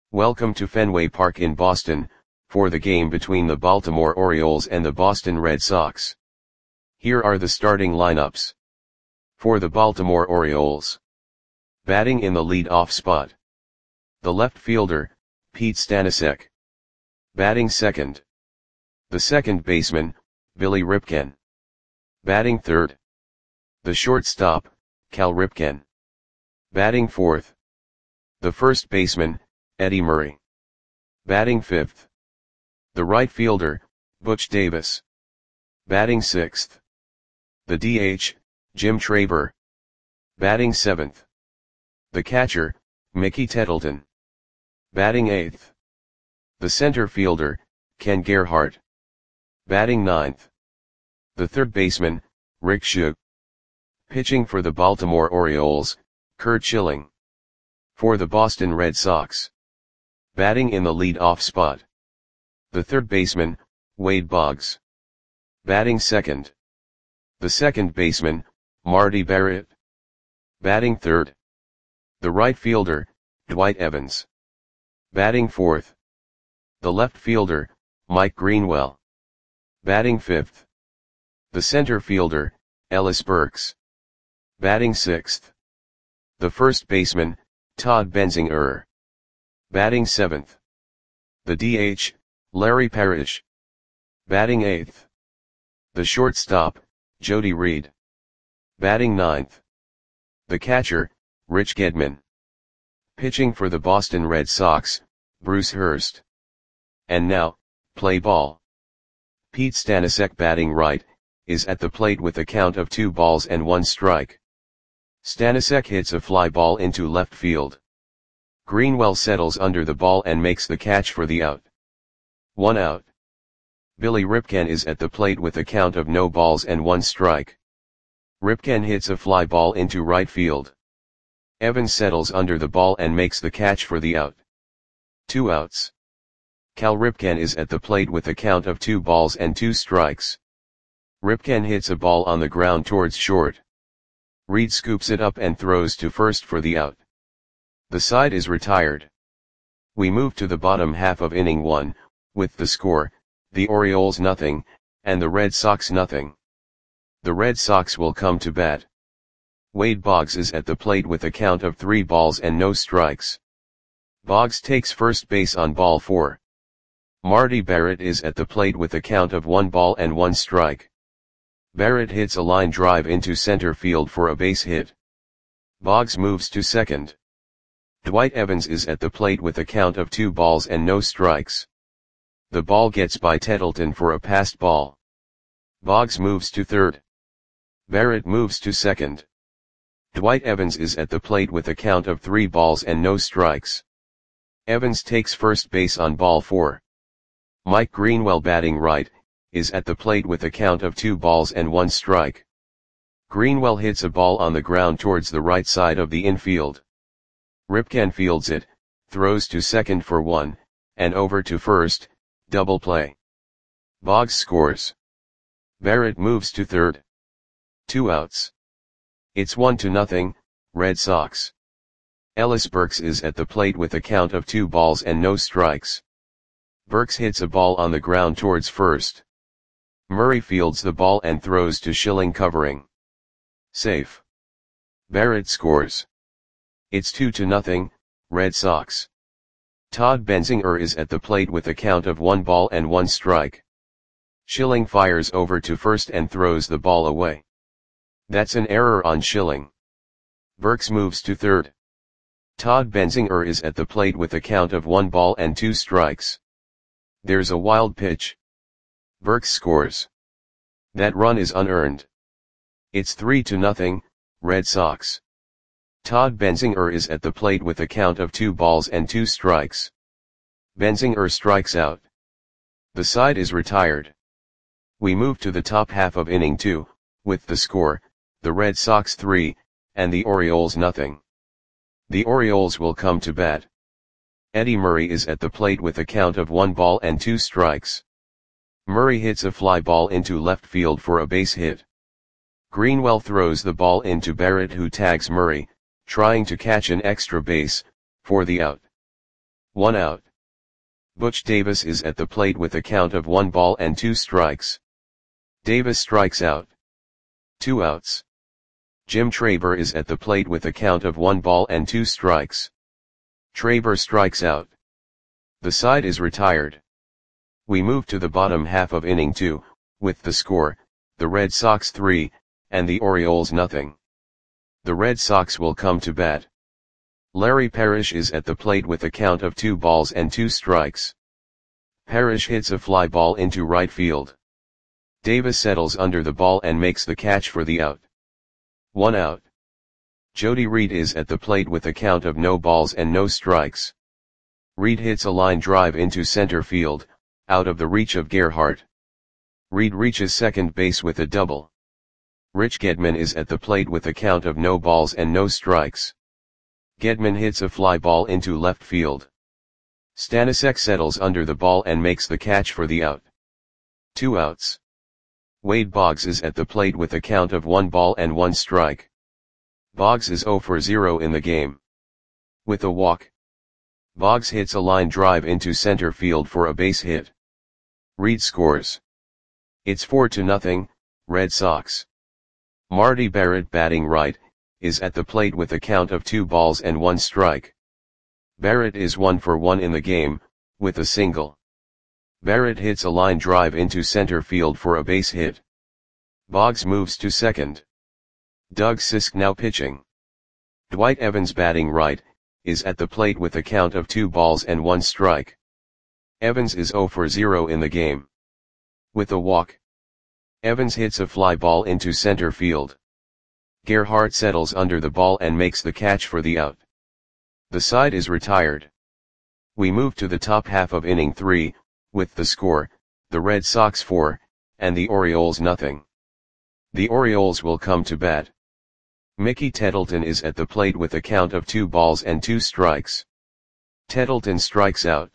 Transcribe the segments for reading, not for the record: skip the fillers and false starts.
Welcome to Fenway Park in Boston, for the game between the Baltimore Orioles and the Boston Red Sox. Here are the starting lineups. For the Baltimore Orioles. Batting in the lead-off spot. The left fielder, Pete Stanisic. Batting second. The second baseman, Billy Ripken. Batting third. The shortstop, Cal Ripken. Batting fourth. The first baseman, Eddie Murray. Batting fifth. The right fielder, Butch Davis. Batting sixth. The DH, Jim Traber. Batting seventh. The catcher, Mickey Tettleton. Batting eighth. The center fielder, Ken Gerhart. Batting ninth. The third baseman, Rick Shug. Pitching for the Baltimore Orioles, Curt Schilling. For the Boston Red Sox. Batting in the lead-off spot. The third baseman, Wade Boggs. Batting second. The second baseman, Marty Barrett. Batting third. The right fielder, Dwight Evans. Batting fourth. The left fielder, Mike Greenwell. Batting fifth. The center fielder, Ellis Burks. Batting sixth. The first baseman, Todd Benzinger. Batting seventh. The DH, Larry Parrish. Batting eighth. The shortstop, Jody Reed. Batting ninth. The catcher, Rich Gedman. Pitching for the Boston Red Sox, Bruce Hurst. And now, play ball. Pete Stanisic batting right, is at the plate with a count of 2-1 strike. Stanisic hits a fly ball into left field. Greenwell settles under the ball and makes the catch for the out. 1 out. Billy Ripken is at the plate with a count of 0-1 strike. Ripken hits a fly ball into right field. Evans settles under the ball and makes the catch for the out. 2 outs. Cal Ripken is at the plate with a count of 2-2 strikes. Ripken hits a ball on the ground towards short. Reed scoops it up and throws to first for the out. The side is retired. We move to the bottom half of inning 1, with the score, the Orioles 0, and the Red Sox 0. The Red Sox will come to bat. Wade Boggs is at the plate with a count of 3 balls and no strikes. Boggs takes first base on ball 4. Marty Barrett is at the plate with a count of 1 ball and 1 strike. Barrett hits a line drive into center field for a base hit. Boggs moves to second. Dwight Evans is at the plate with a count of 2 balls and no strikes. The ball gets by Tettleton for a passed ball. Boggs moves to third. Barrett moves to second. Dwight Evans is at the plate with a count of 3 balls and no strikes. Evans takes first base on ball 4. Mike Greenwell batting right, is at the plate with a count of 2 balls and 1 strike. Greenwell hits a ball on the ground towards the right side of the infield. Ripken fields it, throws to second for 1, and over to first, double play. Boggs scores. Barrett moves to third. 2 outs. It's 1-0, Red Sox. Ellis Burks is at the plate with a count of 2 balls and no strikes. Burks hits a ball on the ground towards first. Murray fields the ball and throws to Schilling covering. Safe. Barrett scores. It's 2-0, Red Sox. Todd Benzinger is at the plate with a count of 1 ball and 1 strike. Schilling fires over to first and throws the ball away. That's an error on Schilling. Burks moves to third. Todd Benzinger is at the plate with a count of 1 ball and 2 strikes. There's a wild pitch. Burks scores. That run is unearned. It's 3-0, Red Sox. Todd Benzinger is at the plate with a count of 2 balls and 2 strikes. Benzinger strikes out. The side is retired. We move to the top half of inning 2, with the score, the Red Sox 3, and the Orioles 0. The Orioles will come to bat. Eddie Murray is at the plate with a count of 1 ball and 2 strikes. Murray hits a fly ball into left field for a base hit. Greenwell throws the ball into Barrett, who tags Murray, trying to catch an extra base, for the out. 1 out. Butch Davis is at the plate with a count of 1 ball and 2 strikes. Davis strikes out. 2 outs. Jim Traber is at the plate with a count of 1 ball and 2 strikes. Traber strikes out. The side is retired. We move to the bottom half of inning 2, with the score, the Red Sox 3, and the Orioles nothing. The Red Sox will come to bat. Larry Parrish is at the plate with a count of 2 balls and 2 strikes. Parrish hits a fly ball into right field. Davis settles under the ball and makes the catch for the out. 1 out. Jody Reed is at the plate with a count of no balls and no strikes. Reed hits a line drive into center field, out of the reach of Gerhart. Reed reaches second base with a double. Rich Gedman is at the plate with a count of no balls and no strikes. Gedman hits a fly ball into left field. Stanisic settles under the ball and makes the catch for the out. 2 outs. Wade Boggs is at the plate with a count of 1 ball and 1 strike. Boggs is 0 for 0 in the game. With a walk, Boggs hits a line drive into center field for a base hit. Reed scores. It's 4-0, Red Sox. Marty Barrett, batting right, is at the plate with a count of 2 balls and 1 strike. Barrett is 1 for 1 in the game, with a single. Barrett hits a line drive into center field for a base hit. Boggs moves to second. Doug Sisk now pitching. Dwight Evans, batting right, is at the plate with a count of 2 balls and 1 strike. Evans is 0 for 0 in the game. With a walk, Evans hits a fly ball into center field. Gerhart settles under the ball and makes the catch for the out. The side is retired. We move to the top half of inning 3, with the score, the Red Sox 4, and the Orioles nothing. The Orioles will come to bat. Mickey Tettleton is at the plate with a count of 2 balls and 2 strikes. Tettleton strikes out.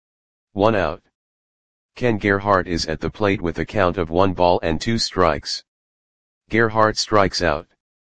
1 out. Ken Gerhart is at the plate with a count of 1 ball and 2 strikes. Gerhart strikes out.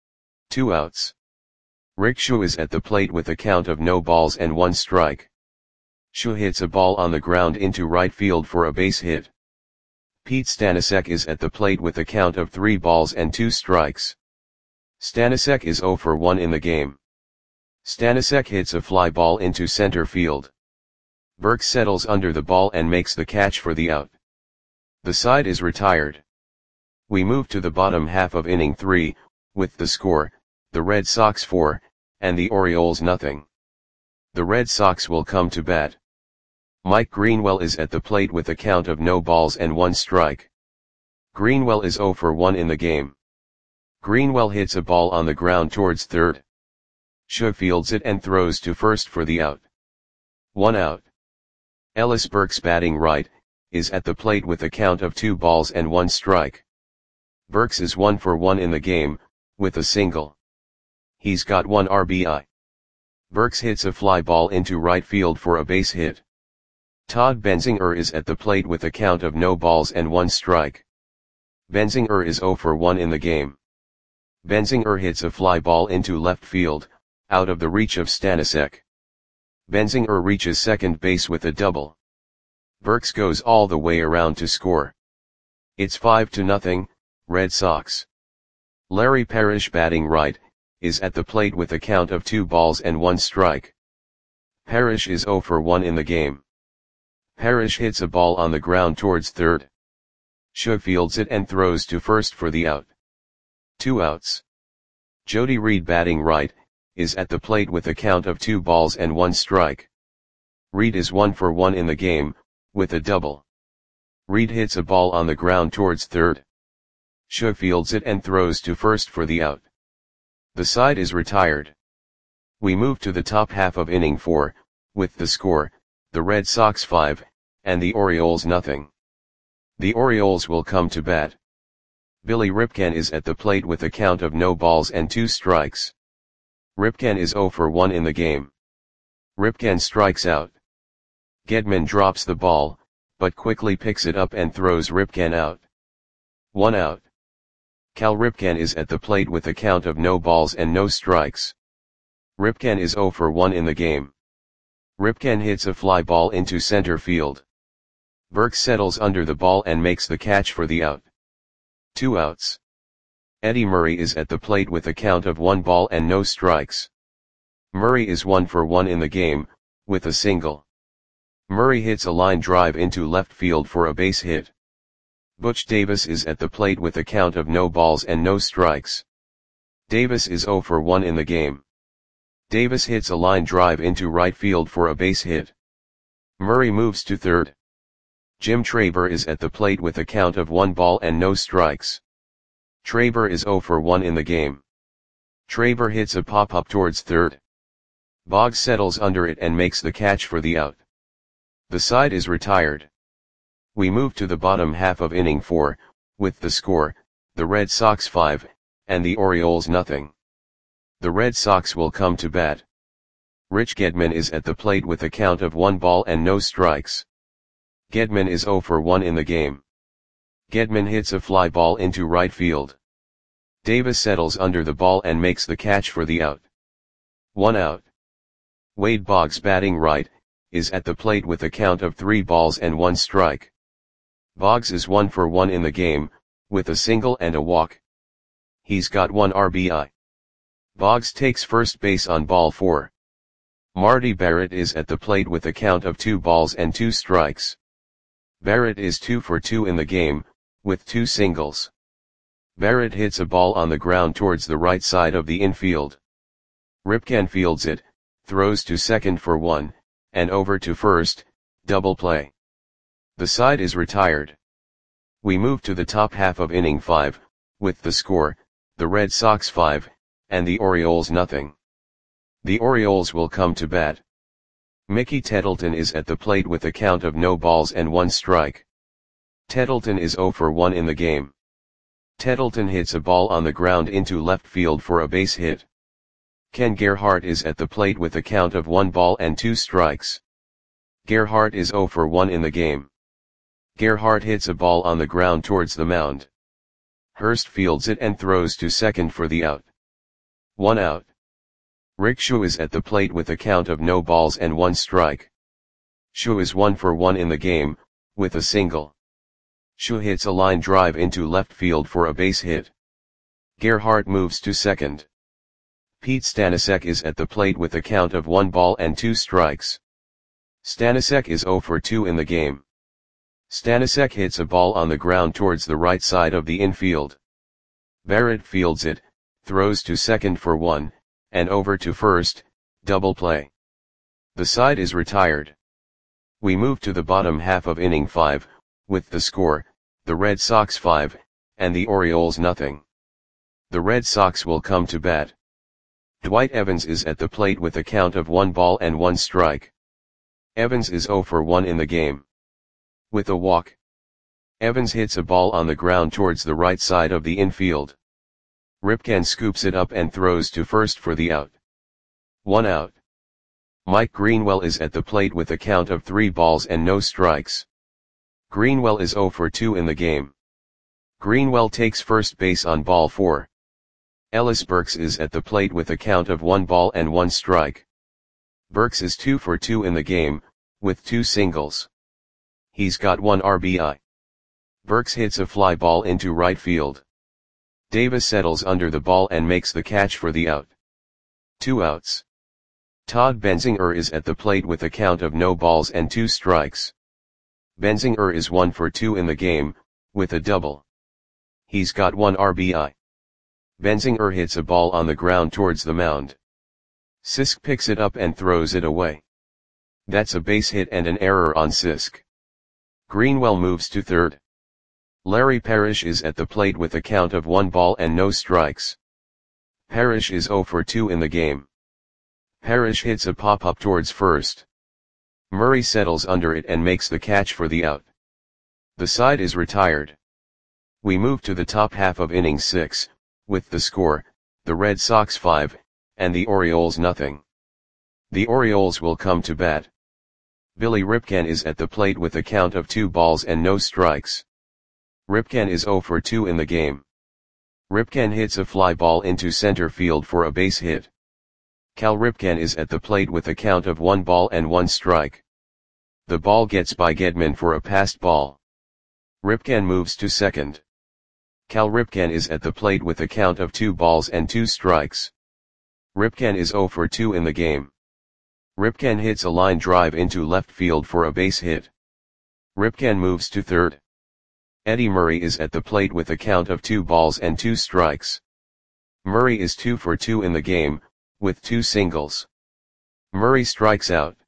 2 outs. Rick Schuh is at the plate with a count of no balls and 1 strike. Schuh hits a ball on the ground into right field for a base hit. Pete Stanisic is at the plate with a count of 3 balls and 2 strikes. Stanisic is 0 for 1 in the game. Stanisic hits a fly ball into center field. Burke settles under the ball and makes the catch for the out. The side is retired. We move to the bottom half of inning 3, with the score, the Red Sox 4, and the Orioles nothing. The Red Sox will come to bat. Mike Greenwell is at the plate with a count of no balls and 1 strike. Greenwell is 0 for 1 in the game. Greenwell hits a ball on the ground towards third. Schuh fields it and throws to first for the out. 1 out. Ellis Burks, batting right, is at the plate with a count of 2 balls and 1 strike. Burks is 1 for 1 in the game, with a single. He's got 1 RBI. Burks hits a fly ball into right field for a base hit. Todd Benzinger is at the plate with a count of no balls and 1 strike. Benzinger is 0 for 1 in the game. Benzinger hits a fly ball into left field, out of the reach of Stanisic. Benzinger reaches second base with a double. Burks goes all the way around to score. It's 5-0, Red Sox. Larry Parrish, batting right, is at the plate with a count of 2 balls and 1 strike. Parrish is 0 for 1 in the game. Parrish hits a ball on the ground towards third. Schuh fields it and throws to first for the out. 2 outs. Jody Reed, batting right, is at the plate with a count of 2 balls and 1 strike. Reed is 1 for 1 in the game, with a double. Reed hits a ball on the ground towards third. Schuh fields it and throws to first for the out. The side is retired. We move to the top half of inning 4, with the score, the Red Sox 5, and the Orioles nothing. The Orioles will come to bat. Billy Ripken is at the plate with a count of no balls and 2 strikes. Ripken is 0 for 1 in the game. Ripken strikes out. Gedman drops the ball, but quickly picks it up and throws Ripken out. 1 out. Cal Ripken is at the plate with a count of no balls and no strikes. Ripken is 0 for 1 in the game. Ripken hits a fly ball into center field. Burks settles under the ball and makes the catch for the out. 2 outs. Eddie Murray is at the plate with a count of 1 ball and no strikes. Murray is 1 for 1 in the game, with a single. Murray hits a line drive into left field for a base hit. Butch Davis is at the plate with a count of no balls and no strikes. Davis is 0 for 1 in the game. Davis hits a line drive into right field for a base hit. Murray moves to third. Jim Traber is at the plate with a count of 1 ball and no strikes. Traber is 0 for 1 in the game. Traber hits a pop-up towards third. Boggs settles under it and makes the catch for the out. The side is retired. We move to the bottom half of inning 4, with the score, the Red Sox 5, and the Orioles nothing. The Red Sox will come to bat. Rich Gedman is at the plate with a count of 1 ball and no strikes. Gedman is 0 for 1 in the game. Gedman hits a fly ball into right field. Davis settles under the ball and makes the catch for the out. 1 out. Wade Boggs, batting right, is at the plate with a count of 3 balls and 1 strike. Boggs is 1 for 1 in the game, with a single and a walk. He's got 1 RBI. Boggs takes first base on ball 4. Marty Barrett is at the plate with a count of 2 balls and 2 strikes. Barrett is 2 for 2 in the game, with 2 singles. Barrett hits a ball on the ground towards the right side of the infield. Ripken fields it, throws to second for 1, and over to first, double play. The side is retired. We move to the top half of inning 5, with the score, the Red Sox 5, and the Orioles nothing. The Orioles will come to bat. Mickey Tettleton is at the plate with a count of no balls and 1 strike. Tettleton is 0 for 1 in the game. Tettleton hits a ball on the ground into left field for a base hit. Ken Gerhart is at the plate with a count of 1 ball and 2 strikes. Gerhart is 0 for 1 in the game. Gerhart hits a ball on the ground towards the mound. Hurst fields it and throws to second for the out. 1 out. Rick Schuh is at the plate with a count of no balls and 1 strike. Schuh is 1 for 1 in the game, with a single. Schuh hits a line drive into left field for a base hit. Gerhart moves to second. Pete Stanisiak is at the plate with a count of 1 ball and 2 strikes. Stanisiak is 0 for 2 in the game. Stanisiak hits a ball on the ground towards the right side of the infield. Barrett fields it, throws to second for 1, and over to first, double play. The side is retired. We move to the bottom half of inning 5, with the score, the Red Sox 5, and the Orioles nothing. The Red Sox will come to bat. Dwight Evans is at the plate with a count of 1 ball and 1 strike. Evans is 0 for 1 in the game. With a walk. Evans hits a ball on the ground towards the right side of the infield. Ripken scoops it up and throws to first for the out. 1 out. Mike Greenwell is at the plate with a count of 3 balls and no strikes. Greenwell is 0 for 2 in the game. Greenwell takes first base on ball 4. Ellis Burks is at the plate with a count of 1 ball and 1 strike. Burks is 2 for 2 in the game, with 2 singles. He's got 1 RBI. Burks hits a fly ball into right field. Davis settles under the ball and makes the catch for the out. 2 outs. Todd Benzinger is at the plate with a count of no balls and 2 strikes. Benzinger is 1 for 2 in the game, with a double. He's got 1 RBI. Benzinger hits a ball on the ground towards the mound. Sisk picks it up and throws it away. That's a base hit and an error on Sisk. Greenwell moves to third. Larry Parrish is at the plate with a count of 1 ball and no strikes. Parrish is 0 for 2 in the game. Parrish hits a pop-up towards first. Murray settles under it and makes the catch for the out. The side is retired. We move to the top half of inning 6, with the score, the Red Sox 5, and the Orioles nothing. The Orioles will come to bat. Billy Ripken is at the plate with a count of 2 balls and no strikes. Ripken is 0 for 2 in the game. Ripken hits a fly ball into center field for a base hit. Cal Ripken is at the plate with a count of 1 ball and 1 strike. The ball gets by Gedman for a passed ball. Ripken moves to second. Cal Ripken is at the plate with a count of 2 balls and 2 strikes. Ripken is 0 for 2 in the game. Ripken hits a line drive into left field for a base hit. Ripken moves to third. Eddie Murray is at the plate with a count of 2 balls and 2 strikes. Murray is 2 for 2 in the game, with 2 singles. Murray strikes out.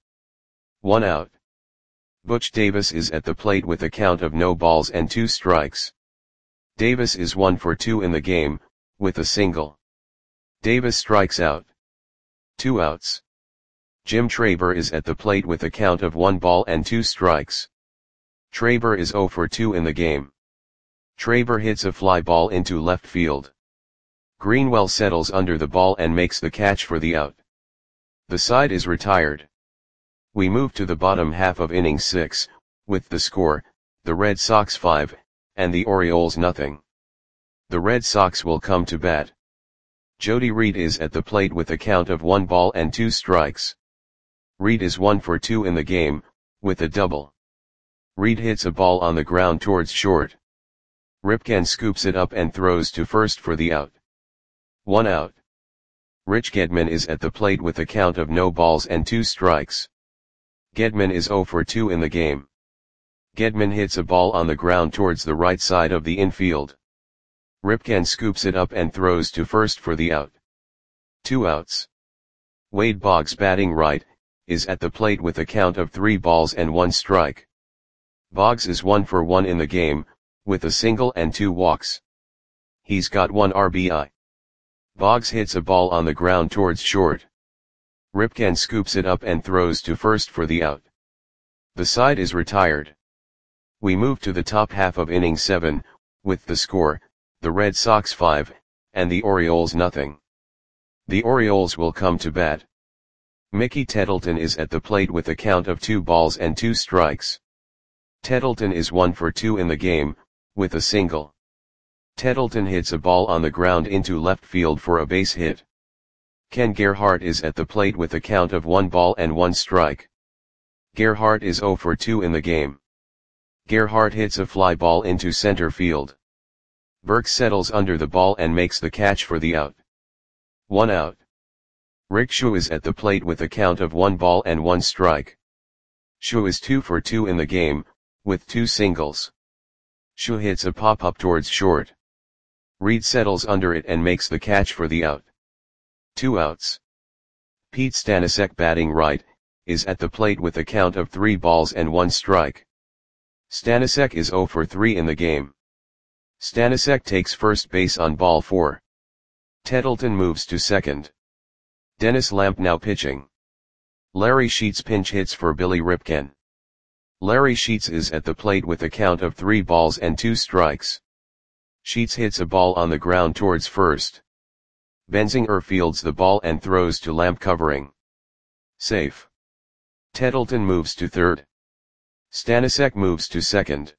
1 out. Butch Davis is at the plate with a count of no balls and 2 strikes. Davis is 1 for 2 in the game, with a single. Davis strikes out. 2 outs. Jim Traber is at the plate with a count of 1 ball and 2 strikes. Traber is 0 for 2 in the game. Traber hits a fly ball into left field. Greenwell settles under the ball and makes the catch for the out. The side is retired. We move to the bottom half of inning 6, with the score, the Red Sox 5, and the Orioles nothing. The Red Sox will come to bat. Jody Reed is at the plate with a count of 1 ball and 2 strikes. Reed is 1 for 2 in the game, with a double. Reed hits a ball on the ground towards short. Ripken scoops it up and throws to first for the out. 1 out. Rich Gedman is at the plate with a count of no balls and 2 strikes. Gedman is 0 for 2 in the game. Gedman hits a ball on the ground towards the right side of the infield. Ripken scoops it up and throws to first for the out. 2 outs. Wade Boggs, batting right, is at the plate with a count of 3 balls and 1 strike. Boggs is 1 for 1 in the game, with a single and 2 walks. He's got 1 RBI. Boggs hits a ball on the ground towards short. Ripken scoops it up and throws to first for the out. The side is retired. We move to the top half of inning 7, with the score, the Red Sox 5, and the Orioles nothing. The Orioles will come to bat. Mickey Tettleton is at the plate with a count of 2 balls and 2 strikes. Tettleton is 1 for 2 in the game, with a single. Tettleton hits a ball on the ground into left field for a base hit. Ken Gerhart is at the plate with a count of 1 ball and 1 strike. Gerhart is 0 for 2 in the game. Gerhart hits a fly ball into center field. Burke settles under the ball and makes the catch for the out. 1 out. Rick Schuh is at the plate with a count of 1 ball and 1 strike. Schuh is 2 for 2 in the game, with 2 singles. Schuh hits a pop-up towards short. Reed settles under it and makes the catch for the out. 2 outs. Pete Stanisiak, batting right, is at the plate with a count of 3 balls and 1 strike. Stanisiak is 0 for 3 in the game. Stanisiak takes first base on ball 4. Tettleton moves to second. Dennis Lamp now pitching. Larry Sheets pinch hits for Billy Ripken. Larry Sheets is at the plate with a count of 3 balls and 2 strikes. Sheets hits a ball on the ground towards first. Benzinger fields the ball and throws to Lamp, covering. Safe. Tettleton moves to third. Stanisiak moves to second.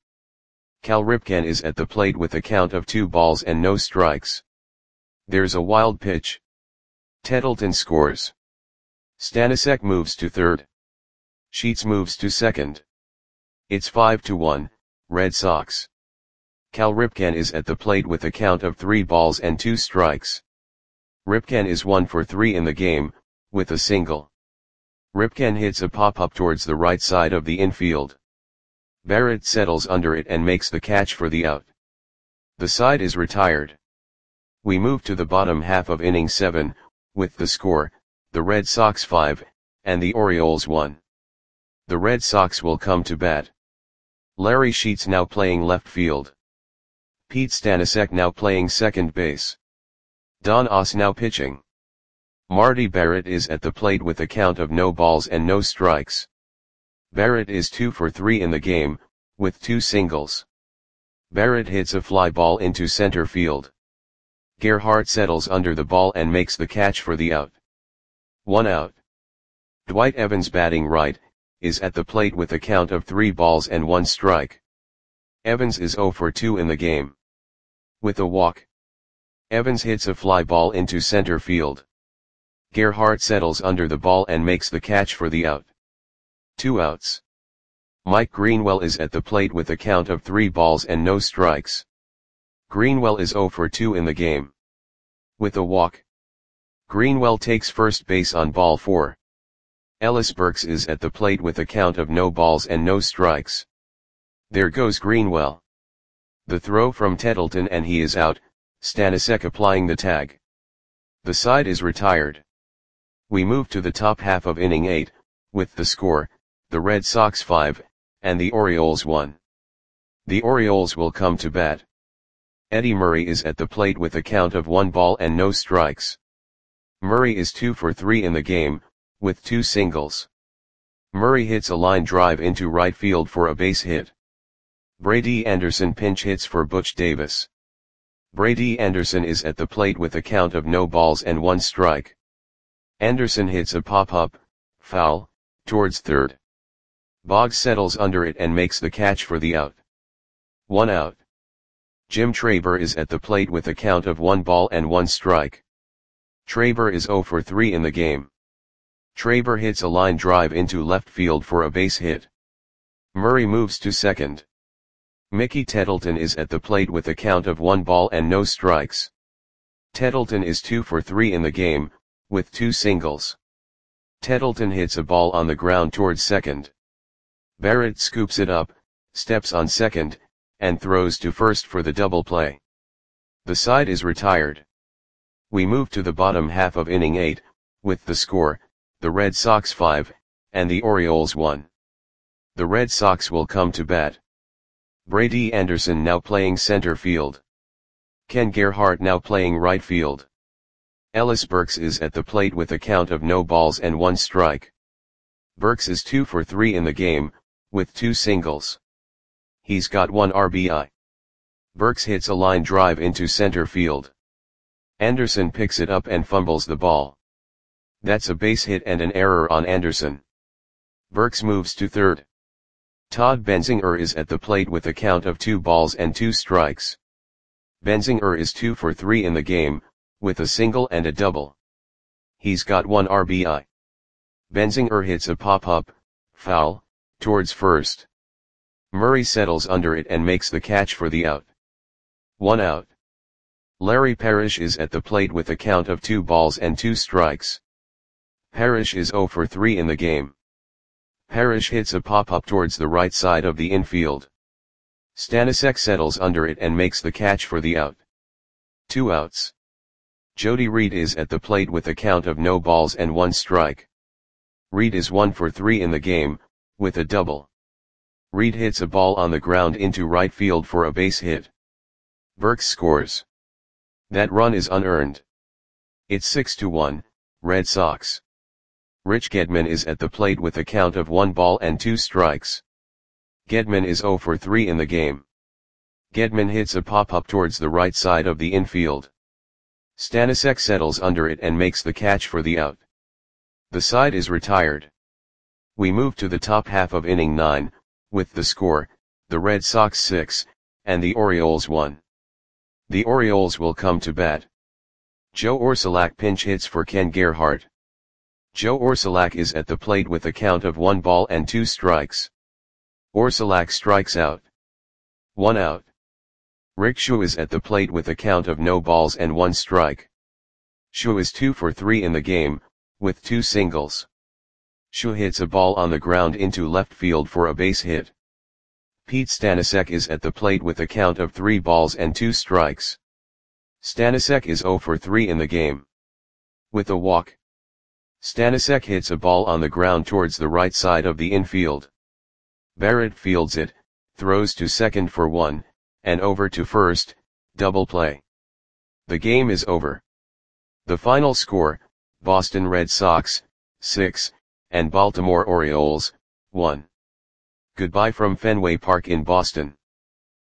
Cal Ripken is at the plate with a count of 2 balls and no strikes. There's a wild pitch. Tettleton scores. Stanisiak moves to third. Sheets moves to second. It's 5-1, Red Sox. Cal Ripken is at the plate with a count of 3 balls and 2 strikes. Ripken is 1 for 3 in the game, with a single. Ripken hits a pop-up towards the right side of the infield. Barrett settles under it and makes the catch for the out. The side is retired. We move to the bottom half of inning 7, with the score, the Red Sox 5, and the Orioles 1. The Red Sox will come to bat. Larry Sheets now playing left field. Pete Stanisiak now playing second base. Don Oss now pitching. Marty Barrett is at the plate with a count of no balls and no strikes. Barrett is 2 for 3 in the game, with 2 singles. Barrett hits a fly ball into center field. Gerhart settles under the ball and makes the catch for the out. 1 out. Dwight Evans, batting right, is at the plate with a count of 3 balls and 1 strike. Evans is 0 for 2 in the game. With a walk. Evans hits a fly ball into center field. Gerhardt settles under the ball and makes the catch for the out. 2 outs. Mike Greenwell is at the plate with a count of 3 balls and no strikes. Greenwell is 0 for 2 in the game. With a walk, Greenwell takes first base on ball 4. Ellis Burks is at the plate with a count of no balls and no strikes. There goes Greenwell. The throw from Tettleton and he is out, Stanisic applying the tag. The side is retired. We move to the top half of inning 8, with the score, the Red Sox 5, and the Orioles 1. The Orioles will come to bat. Eddie Murray is at the plate with a count of 1 ball and no strikes. Murray is 2 for 3 in the game, with 2 singles. Murray hits a line drive into right field for a base hit. Brady Anderson pinch hits for Butch Davis. Brady Anderson is at the plate with a count of no balls and 1 strike. Anderson hits a pop-up, foul, towards third. Boggs settles under it and makes the catch for the out. 1 out. Jim Traber is at the plate with a count of 1 ball and 1 strike. Traber is 0 for 3 in the game. Traber hits a line drive into left field for a base hit. Murray moves to second. Mickey Tettleton is at the plate with a count of 1 ball and no strikes. Tettleton is 2 for 3 in the game, with 2 singles. Tettleton hits a ball on the ground towards second. Barrett scoops it up, steps on second, and throws to first for the double play. The side is retired. We move to the bottom half of inning 8, with the score, the Red Sox 5, and the Orioles 1. The Red Sox will come to bat. Brady Anderson now playing center field. Ken Gerhardt now playing right field. Ellis Burks is at the plate with a count of no balls and 1 strike. Burks is 2 for 3 in the game, with 2 singles. He's got 1 RBI. Burks hits a line drive into center field. Anderson picks it up and fumbles the ball. That's a base hit and an error on Anderson. Burks moves to third. Todd Benzinger is at the plate with a count of 2 balls and 2 strikes. Benzinger is 2 for 3 in the game, with a single and a double. He's got 1 RBI. Benzinger hits a pop-up, foul, towards first. Murray settles under it and makes the catch for the out. 1 out. Larry Parrish is at the plate with a count of 2 balls and 2 strikes. Parrish is 0 for 3 in the game. Parrish hits a pop-up towards the right side of the infield. Stanisic settles under it and makes the catch for the out. 2 outs. Jody Reed is at the plate with a count of no balls and 1 strike. Reed is 1 for 3 in the game, with a double. Reed hits a ball on the ground into right field for a base hit. Burks scores. That run is unearned. It's 6-1, Red Sox. Rich Gedman is at the plate with a count of 1 ball and 2 strikes. Gedman is 0 for 3 in the game. Gedman hits a pop-up towards the right side of the infield. Stanisic settles under it and makes the catch for the out. The side is retired. We move to the top half of inning 9, with the score, the Red Sox 6, and the Orioles 1. The Orioles will come to bat. Joe Orsulak pinch hits for Ken Gerhardt. Joe Orsulak is at the plate with a count of 1 ball and 2 strikes. Orsulak strikes out. 1 out. Rick Schuh is at the plate with a count of no balls and 1 strike. Schuh is 2 for 3 in the game, with 2 singles. Schuh hits a ball on the ground into left field for a base hit. Pete Stanisic is at the plate with a count of 3 balls and 2 strikes. Stanisic is 0 for 3 in the game. With a walk, Stanisic hits a ball on the ground towards the right side of the infield. Barrett fields it, throws to second for 1, and over to first, double play. The game is over. The final score, Boston Red Sox, 6, and Baltimore Orioles, 1. Goodbye from Fenway Park in Boston.